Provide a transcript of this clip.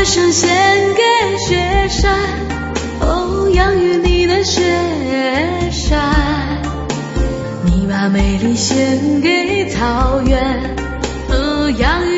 生献给雪山，哦，养育你的雪山。你把美丽献给草原，哦，养育